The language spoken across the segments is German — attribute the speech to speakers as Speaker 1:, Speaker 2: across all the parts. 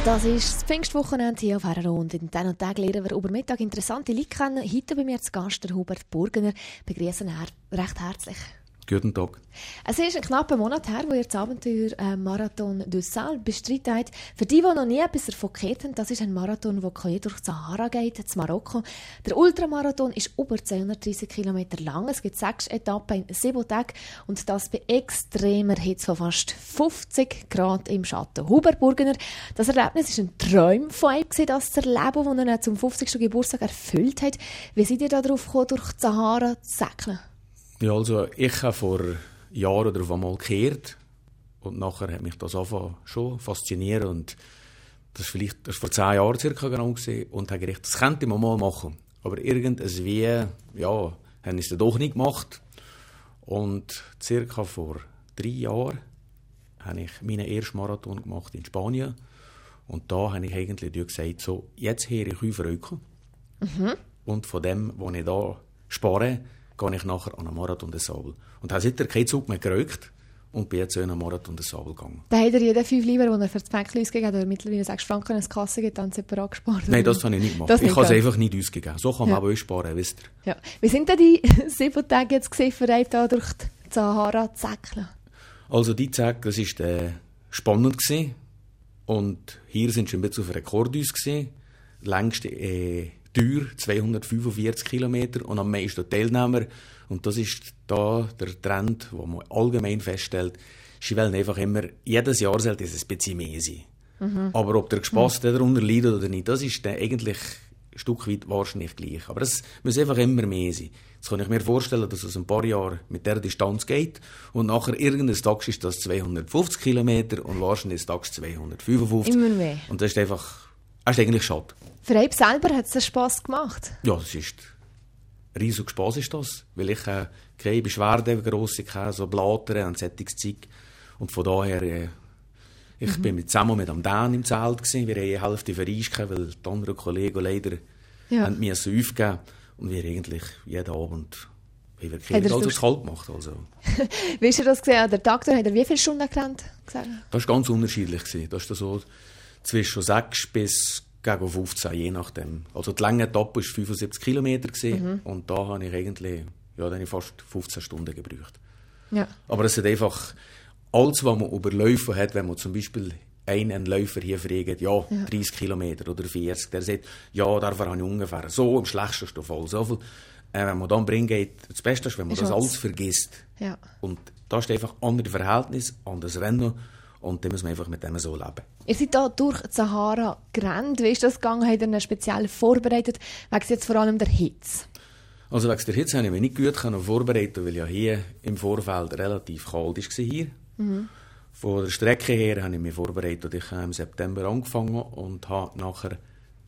Speaker 1: Das ist das Pfingstwochenende hier auf RRO und in diesen Tagen lernen wir über Mittag interessante Leute kennen. Heute bei mir zu Gast der Hubert Burgener. Begrüßen ihn recht herzlich.
Speaker 2: Guten Tag.
Speaker 1: Es ist ein knapper Monat her, wo ihr das Abenteuer Marathon de Sal bestreitet habt. Für die noch nie etwas davon gehört haben, das ist ein Marathon, der quer durch die Sahara geht, in Marokko. Der Ultramarathon ist über 230 Kilometer lang. Es gibt 6 Etappen in 7 Tagen und das bei extremer Hitze von fast 50 Grad im Schatten. Hubert Burgener, das Erlebnis war ein Traum von ihm, das zu erleben, das er zum 50. Geburtstag erfüllt hat. Wie seid ihr darauf gekommen, durch die Sahara zu segeln?
Speaker 2: Ja, also ich habe vor Jahren darauf einmal gekehrt und nachher hat mich das angefangen schon faszinieren und das war vor 10 Jahren circa genau gewesen, und habe gedacht, das könnte man mal machen. Aber irgendwas wie, ja, haben es dann doch nicht gemacht. Und circa vor 3 Jahren habe ich meinen ersten Marathon gemacht in Spanien und da habe ich eigentlich gesagt, so, jetzt höre ich auf Rücken. Und von dem, was ich da spare, gehe ich nachher an einen Marathon des Sable. Und habe seitdem keinen Zug mehr gerückt und bin jetzt an einen Marathon des Sable gegangen.
Speaker 1: Da hat er jeden 5 Lieber, die er für das Päckchen ausgegeben hat, oder mittlerweile 6 Franken in die Kasse geht, dann separat gespart.
Speaker 2: Nein, das habe ich nicht gemacht. Ich habe es einfach nicht ausgegeben. So kann man auch sparen, wisst ihr.
Speaker 1: Ja. Wie sind denn die 7 Tage jetzt für euch, da durch die Sahara zu segeln?
Speaker 2: Also die Tage, das war spannend gewesen. Und hier sind schon ein bisschen auf Rekord uns gewesen. Längste Tür 245 Kilometer und am meisten Teilnehmer. Und das ist da der Trend, den man allgemein feststellt. Sie wollen einfach immer, jedes Jahr sollte es ein bisschen mehr sein. Aber ob der Gespass darunter leidet oder nicht, das ist dann eigentlich ein Stück weit wahrscheinlich gleich. Aber es muss einfach immer mehr sein. Jetzt kann ich mir vorstellen, dass es ein paar Jahre mit dieser Distanz geht und nachher irgendein Tag ist das 250 Kilometer und wahrscheinlich ist das 255.
Speaker 1: Immer mehr.
Speaker 2: Und das ist eigentlich schade.
Speaker 1: Für euch selber hat es Spass gemacht?
Speaker 2: Ja, das ist riesiger Spass ist das, weil ich keine Beschwerden, grosse, keine so Blätter und solches Zeug. Und von daher, ich bin zusammen mit dem Dan im Zelt gewesen. Wir haben die Hälfte verreist, weil die anderen Kollegen leider haben müssen aufgeben. Und wir eigentlich jeden Abend alles kalt gemacht. Also.
Speaker 1: Wie hast du das gesehen? Der Tag, hat er wie viele Stunden gerannt?
Speaker 2: Das war ganz unterschiedlich. Das war so zwischen 6 bis gegen 15, je nachdem. Also die lange Etappe war 75 Kilometer und da habe ich eigentlich dann fast 15 Stunden gebraucht. Ja. Aber es hat einfach alles, was man über Läufe hat, wenn man zum Beispiel einen Läufer hier fragt, 30 Kilometer oder 40, der sagt, dafür habe ich ungefähr so im schlechtesten Fall so viel. Wenn man dann bringt, das Beste ist, wenn man das alles vergisst. Ja. Und da ist einfach andere Verhältnis, anderes Rennen. Und dann muss man einfach mit dem so leben.
Speaker 1: Ihr seid hier durch die Sahara gerannt. Wie ist das gegangen? Habt ihr einen speziell vorbereitet? Wegen jetzt vor allem der Hitze?
Speaker 2: Also wegen der Hitze habe ich mich nicht gut vorbereiten, weil ja hier im Vorfeld relativ kalt war hier. Von der Strecke her habe ich mich vorbereitet. Ich habe im September angefangen und habe nachher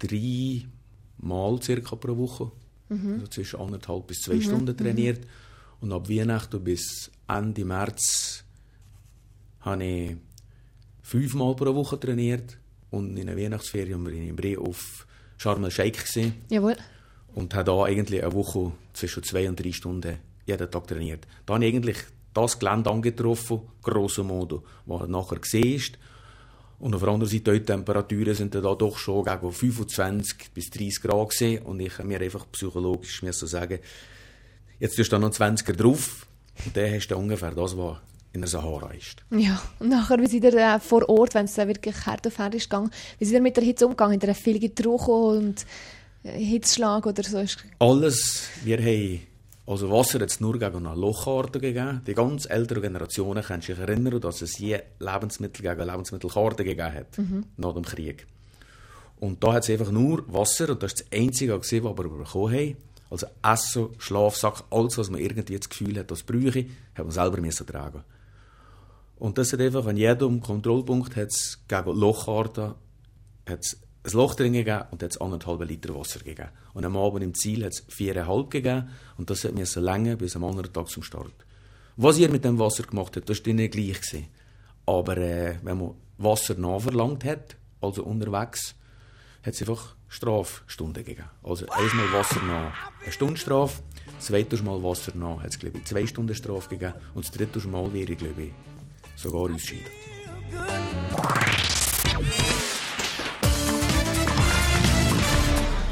Speaker 2: 3 Mal circa pro Woche, also zwischen 1,5 bis 2 Stunden trainiert. Und ab Weihnachten bis Ende März habe ich 5 Mal pro Woche trainiert und in der Weihnachtsferien waren wir in Bre auf Sharm el-Sheikh gesehen.
Speaker 1: Jawohl.
Speaker 2: Und habe da eigentlich eine Woche zwischen 2 und 3 Stunden jeden Tag trainiert. Da habe ich eigentlich das Gelände angetroffen, grosso modo, was nachher gesehen ist. Und auf der anderen Seite, die Temperaturen sind da doch schon gegen 25 bis 30 Grad gesehen. Und ich habe mir einfach psychologisch sagen, jetzt tust du da noch 20er drauf und dann hast du ungefähr das, was in der Sahara ist. Ja,
Speaker 1: und nachher, wie seid ihr vor Ort, wenn es wirklich hart auf hart ist gegangen, wie seid ihr mit der Hitze umgegangen? Habt ihr viel getrunken und Hitzschlag oder so?
Speaker 2: Alles. Wir haben Wasser jetzt nur gegen eine Lochkarte gegeben. Die ganz älteren Generationen können sich erinnern, dass es je Lebensmittel gegen Lebensmittelkarte gegeben hat, nach dem Krieg. Und da hat es einfach nur Wasser und das ist das Einzige, was wir bekommen haben. Also Essen, Schlafsack, alles, was man irgendwie das Gefühl hat, das bräuchte, hat man selber tragen. Und das hat einfach an jedem Kontrollpunkt hat's gegen Lochkarten ein Loch drin gegeben und hat es 1,5 Liter Wasser gegeben. Und am Abend im Ziel hat es 4,5 gegeben und das musste länger bis am anderen Tag zum Start. Was ihr mit dem Wasser gemacht habt, das war nicht gleich gewesen. Aber wenn man Wasser nachverlangt hat, also unterwegs, hat es einfach Strafstunden gegeben. Also einmal Wasser nach, 1 Stunde Strafe, zweites Mal Wasser nach, hat es, glaube ich, 2 Stunden Strafe gegeben und das dritte Mal wäre, glaube ich, sogar ausscheiden.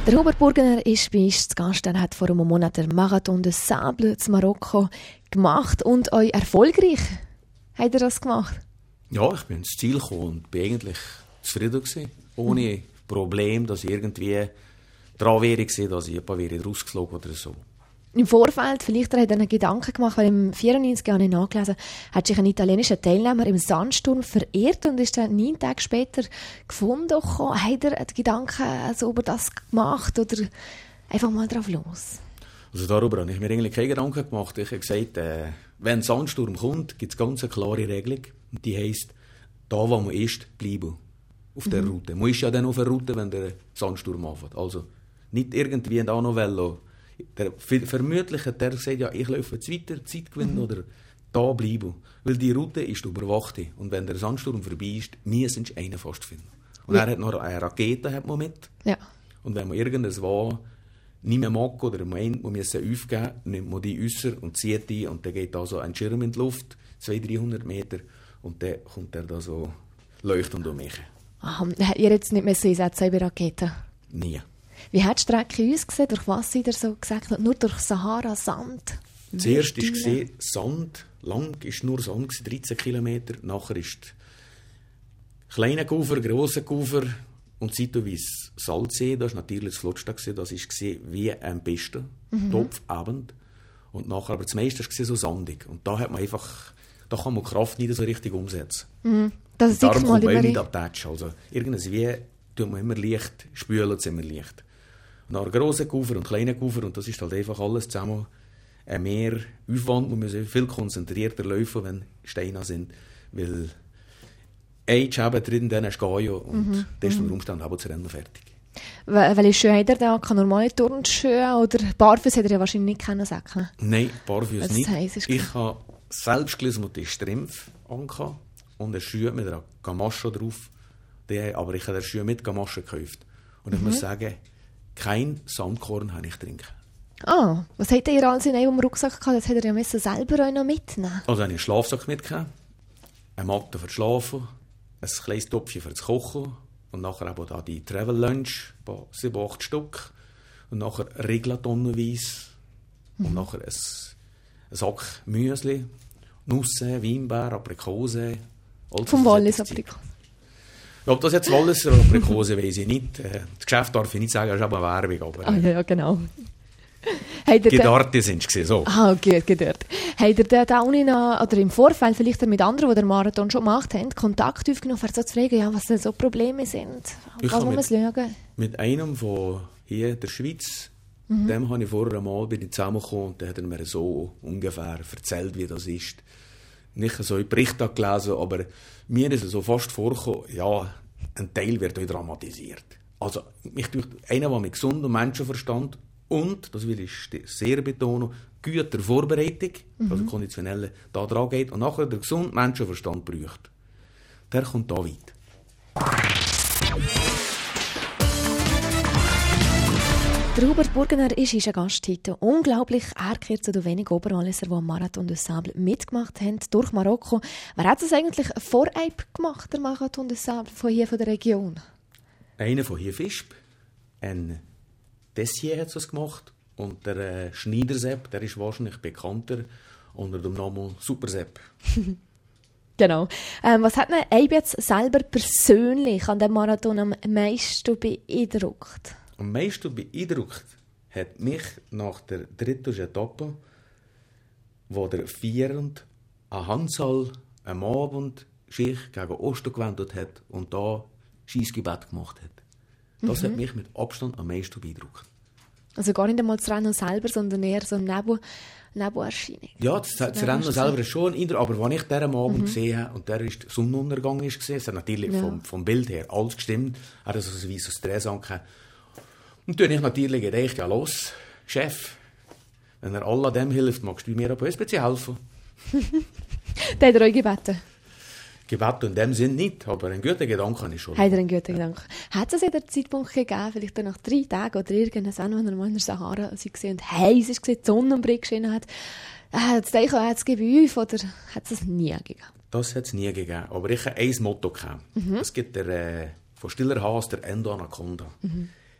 Speaker 1: Der Hubert Burgener ist bei uns zu Gast. Er hat vor einem Monat den Marathon des Sables zu Marokko gemacht und euch erfolgreich. Habt ihr das gemacht?
Speaker 2: Ja, ich bin ins Ziel gekommen und bin eigentlich zufrieden gewesen. Ohne Problem, dass ich irgendwie dran wäre, dass ich rausgeflogen oder so.
Speaker 1: Im Vorfeld, vielleicht hat er einen Gedanken gemacht, weil im 94 Jahren nachgelesen, hat sich ein italienischer Teilnehmer im Sandsturm verirrt und ist dann 9 Tage später gefunden. Hat er einen Gedanken also über das gemacht oder einfach mal drauf los?
Speaker 2: Also darüber habe ich mir eigentlich keine Gedanken gemacht. Ich habe gesagt, wenn ein Sandsturm kommt, gibt es ganz eine klare Regelung. Und die heisst, da wo man ist, bleiben. Auf der Route. Man ist ja dann auf der Route, wenn der Sandsturm anfängt. Also nicht irgendwie da noch Velo. Vermutlich hat er gesagt, ja, ich laufe jetzt weiter, Zeit gewinnen oder da bleiben. Weil die Route ist überwacht. Und wenn der Sandsturm vorbei ist, müssen sie einen fast finden. Und er hat noch eine Rakete hat man mit.
Speaker 1: Ja.
Speaker 2: Und wenn man irgendwas war, nicht mehr mag oder meint, man müsse aufgeben, nimmt man die äußer und zieht die und dann geht da so ein Schirm in die Luft, 200-300 Meter und dann kommt er da so leuchtend um mich.
Speaker 1: Aha, ihr jetzt nicht mehr einsetzen bei Raketen?
Speaker 2: Nie.
Speaker 1: Wie hat die Strecke ausgesehen? Durch was seid ihr so gesagt? Nur durch Sahara, Sand?
Speaker 2: Zuerst war Sand, lang war nur Sand, 13 Kilometer. Nachher ist kleine Kufer, grosse Kufer und zeitweise Salzsee. Das war natürlich das Flotste. Das war wie ein Piste, Topfabend. Und nachher, aber das meiste war so sandig. Und da hat man einfach, da kann man Kraft nicht so richtig umsetzen.
Speaker 1: Das ist
Speaker 2: darum kommt man
Speaker 1: immer
Speaker 2: auch nicht abtatschen. Also irgendwie tut man immer leicht, spülen es immer leicht. Und dann grosse Kufer und kleine Kufer und das ist halt einfach alles zusammen ein mehr Aufwand. Man muss viel konzentrierter laufen, wenn Steine sind, weil ein Schäbe drin, dann ist Gaia und dann ist der Umstand aber das Rennen fertig.
Speaker 1: Welche Schuhe hat er da? Kann normale Turnschuhe oder Barfuß hat er ja wahrscheinlich nicht kennen.
Speaker 2: Nein, Barfuß nicht.
Speaker 1: Heisst,
Speaker 2: ich habe selbst gelismete Strümpfe angehabt und einen Schuh mit einer Gamasche drauf. Aber ich habe den Schuh mit Gamasche gekauft. Und ich muss sagen, kein Sandkorn habe ich trinken.
Speaker 1: Ah, was hat ihr alles in einem Rucksack gehabt? Das hätte er ja selber auch noch mitnehmen.
Speaker 2: Also habe ich einen Schlafsack mitgenommen, eine Matte für das Schlafen, ein kleines Topfchen für das Kochen und nachher eben da die Travel Lunch, 7-8 Stück und nachher Regler tonnenweise und nachher ein Sack Müsli, Nüsse, Weinbeer, Aprikose.
Speaker 1: Vom Wallis Aprikose.
Speaker 2: Ja, ob das jetzt Walliser oder Aprikose, weiß ich nicht. Das Geschäft darf ich nicht sagen, das ist aber eine Werbung. Aber,
Speaker 1: ja, genau.
Speaker 2: Gedarte sind es so.
Speaker 1: Ah, okay, gedart. Habt ihr da noch, oder im Vorfeld vielleicht mit anderen, die den Marathon schon gemacht haben, Kontakt aufgenommen, um so zu fragen, ja, was denn so Probleme sind? Was muss man schauen?
Speaker 2: Mit einem von hier der Schweiz, dem habe ich vorher einmal zusammengekommen und der hat mir so ungefähr erzählt, wie das ist. Nicht so einen Bericht gelesen, aber mir ist es so fast vorgekommen, ja, ein Teil wird auch dramatisiert. Also, einer, der mit gesundem Menschenverstand und, das will ich sehr betonen, guter Vorbereitung, also konditionelle, da dran geht und nachher der gesunde Menschenverstand braucht. Der kommt da weit.
Speaker 1: Der Hubert Burgener ist ein Gast heute. Unglaublich, er gehört zu den wenigen Oberwalliser, die am Marathon des Sables mitgemacht haben, durch Marokko. Wer hat das eigentlich vorab gemacht, der Marathon des Sables, von hier, von der Region?
Speaker 2: Einer von hier Fischb, ein Dessier hat es gemacht und der Schneidersepp, der ist wahrscheinlich bekannter unter dem Namen Supersepp.
Speaker 1: Genau. Was hat ihn jetzt selber persönlich an dem Marathon am meisten beeindruckt?
Speaker 2: Am meisten beeindruckt hat mich nach der dritten Etappe, wo der Vierend an Hansal am Abend sich gegen Osten gewendet hat und da Scheissgebet gemacht hat. Das hat mich mit Abstand am meisten beeindruckt.
Speaker 1: Also gar nicht einmal das Rennen selber, sondern eher so eine Nebelerscheinung.
Speaker 2: Ja, das Rennen selber ist schon ein Eindruck, aber als ich den am Abend gesehen habe, und der Sonnenuntergang ist gesehen, es hat natürlich vom Bild her alles gestimmt, hat so ein weißes Dress angehört. Und dann habe ich natürlich gedacht, ja los, Chef, wenn er alle an dem hilft, magst du mir aber ein bisschen helfen.
Speaker 1: Der hat er euch gebeten?
Speaker 2: Gebeten in dem Sinn nicht, aber einen guten Gedanken habe ich schon.
Speaker 1: Hat er einen guten Gedanken? Hat es einen Zeitpunkt gegeben, vielleicht nach 3 Tagen oder irgendwann, wenn er mal in der Sahara war und heiß war, die Sonne am Brick geschienen hat, hat es gegeben bei euch, oder hat es das nie gegeben?
Speaker 2: Das hat es nie gegeben, aber ich habe ein Motto gehabt. Es gibt von Stiller Haas, der Endo Anaconda.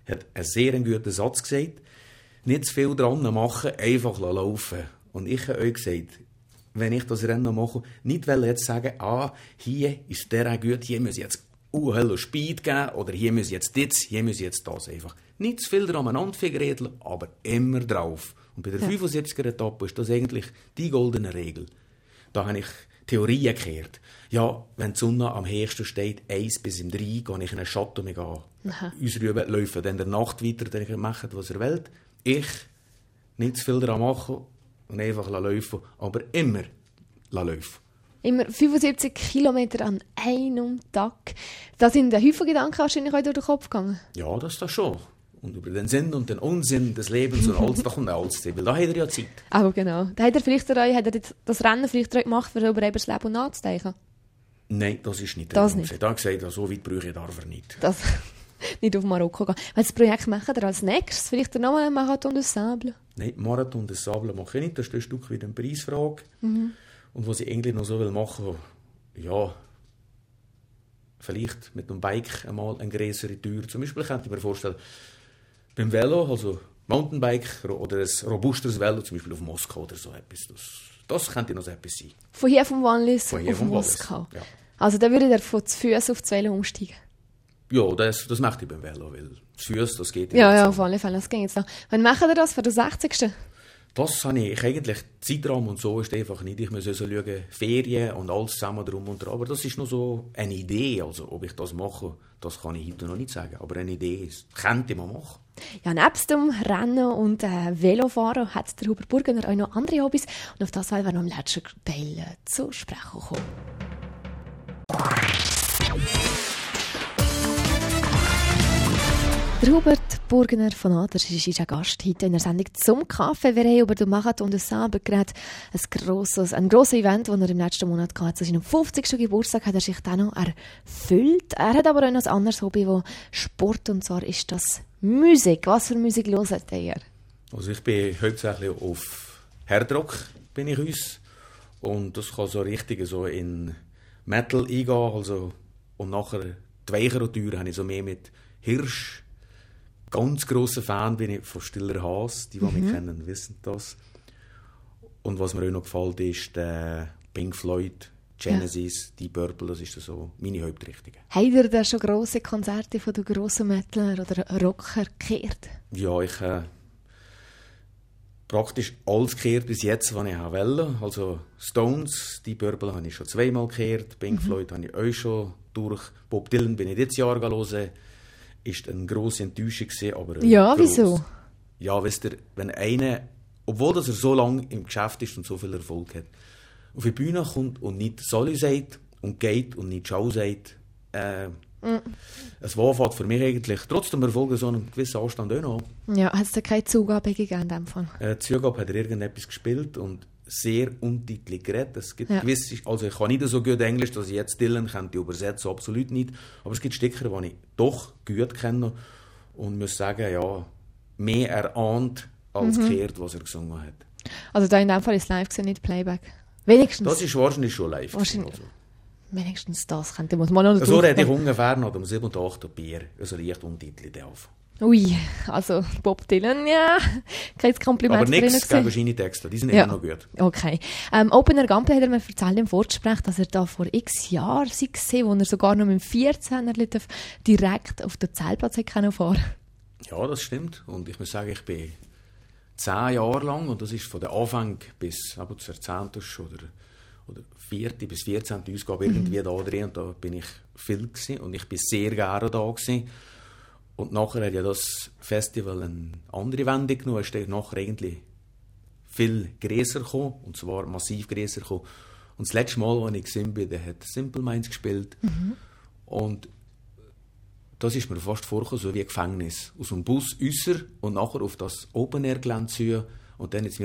Speaker 2: hat einen sehr guten Satz gesagt. Nicht zu viel dran machen, einfach laufen. Und ich habe euch gesagt, wenn ich das Rennen mache, nicht jetzt sagen, hier ist der gut, hier muss ich jetzt Speed geben, oder hier muss ich jetzt das, hier muss ich jetzt das. Einfach nicht zu viel dran aneinander fingern, aber immer drauf. Und bei der 75er Etappe ist das eigentlich die goldene Regel. Da habe ich Theorien gekehrt. Ja, wenn die Sonne am höchsten steht, 1 bis 3, gehe ich in einen Schatten und gehe uns rüber laufen. Dann in der Nacht weiter, dann macht, was er will. Ich nicht zu viel daran machen und einfach laufen, aber immer laufen.
Speaker 1: Immer 75 Kilometer an einem Tag. Da sind Haufen Gedanken wahrscheinlich auch durch den Kopf gegangen.
Speaker 2: Ja, das ist das schon. Und über den Sinn und den Unsinn des Lebens und alles, da kommt alles zu. Weil da hat er ja Zeit.
Speaker 1: Aber genau. Da hat er das Rennen vielleicht gemacht, für über das Leben nachzudenken?
Speaker 2: Nein, das ist nicht
Speaker 1: das nicht.
Speaker 2: Er hat gesagt, so weit brauche ich darf er nicht.
Speaker 1: Das nicht auf Marokko gehen. Welches Projekt macht er als nächstes? Vielleicht nochmal einen Marathon des Sable?
Speaker 2: Nein, Marathon des Sable mache ich nicht. Das ist ein Stück wieder eine Preisfrage. Und was ich eigentlich noch so machen will, ja, vielleicht mit einem Bike einmal eine größere Tür. Zum Beispiel könnte ich mir vorstellen, beim Velo, also Mountainbike oder ein robustes Velo, zum Beispiel auf Moskau oder so etwas. Das könnte noch so etwas sein.
Speaker 1: Von hier vom Wallis auf Moskau? Ja. Also da würde er von den Füßen auf das Velo umsteigen?
Speaker 2: Ja, das möchte ich beim Velo, weil das Füße, das geht
Speaker 1: ja, auf alle Fälle, das ging jetzt noch. Wann machen wir das für den 60.?
Speaker 2: Das habe ich eigentlich, Zeitrahmen und so ist einfach nicht. Ich muss also schauen, Ferien und alles zusammen drum und dran. Aber das ist noch so eine Idee. Also, ob ich das mache, das kann ich heute noch nicht sagen. Aber eine Idee ist, könnte man machen.
Speaker 1: Ja, nebst dem Rennen und Velofahren hat der Hubert Burgener auch noch andere Hobbys. Und auf das werden wir noch im letzten Teil zu sprechen kommen. Der Hubert Burgener von Aders ist unser Gast heute in der Sendung «Zum Kaffee». Wir haben über den Marathon des Sables geredet. Ein grosses Event, das er im letzten Monat hatte. Zu seinem 50. Geburtstag hat er sich dann noch erfüllt. Er hat aber auch noch ein anderes Hobby, das Sport, und zwar ist das Musik. Was für Musik hört ihr?
Speaker 2: Also ich bin hauptsächlich auf Hardrock bin ich uns. Und das kann so richtig so in Metal eingehen. Also, und nachher die weichere Tür habe ich so mehr mit Hirsch. Ganz grosser Fan bin ich von Stiller Haas. Die mich kennen, wissen das. Und was mir auch noch gefällt, ist Pink Floyd, Genesis, Deep Purple. Das ist so meine Hauptrichtung.
Speaker 1: Habt ihr da schon grosse Konzerte von den grossen Metalern oder Rocker gehört?
Speaker 2: Ja, ich praktisch alles gehört bis jetzt, was ich wollte. Also Stones, Deep Purple habe ich schon 2-mal gehört. Pink Floyd habe ich auch schon durch. Bob Dylan bin ich dieses Jahr hören. Ist eine grosse Enttäuschung gewesen, aber
Speaker 1: ja, wieso?
Speaker 2: Ja, wisst ihr, wenn einer, obwohl dass er so lange im Geschäft ist und so viel Erfolg hat, auf die Bühne kommt und nicht «Soli» sagt und geht und nicht «Ciao» sagt, es war für mich eigentlich trotzdem Erfolg so einen gewissen Anstand auch noch.
Speaker 1: Ja, hat es da keine Zugabe gegeben in dem Fall?
Speaker 2: Zugabe hat er irgendetwas gespielt und sehr untitelig geredet. Es gibt gewisse, also ich kann nicht so gut Englisch, dass ich jetzt Dylan könnte übersetzen, absolut nicht. Aber es gibt Stücke, die ich doch gut kenne und muss sagen, ja, mehr erahnt als gehört, was er gesungen hat.
Speaker 1: Also da in dem Fall ist es live gewesen, nicht Playback? Wenigstens.
Speaker 2: Das ist wahrscheinlich schon live.
Speaker 1: Wahrscheinlich. Also. Wenigstens das könnte man noch.
Speaker 2: So rede ich ungefähr noch um 7 und 8 Bier, also leicht untitelig auf.
Speaker 1: Ui, also Bob Dylan, ja, kein Kompliment.
Speaker 2: Aber nichts gegen verschiedene Texte, die sind immer noch gut.
Speaker 1: Okay. Opener Gameplay hat er mir erzählt im Vorgespräch, dass er da vor x Jahren war, wo er sogar noch mit 14 direkt auf den Zeltplatz fahren konnte.
Speaker 2: Ja, das stimmt. Und ich muss sagen, ich bin 10 Jahre lang, und das ist von der Anfang bis zur 10. oder 4. bis 14. Ausgabe irgendwie da drin, und da bin ich viel gewesen, und ich bin sehr gerne da gewesen. Und nachher hat ja das Festival eine andere Wendung genommen. Es ist nachher eigentlich viel grösser gekommen, und zwar massiv grösser gekommen. Und das letzte Mal, als ich gesehen bin, da hat Simple Minds gespielt. Und das ist mir fast vorgekommen, so wie ein Gefängnis. Aus dem Bus äußer und nachher auf das Open-Air-Gelände zu. Und dann jetzt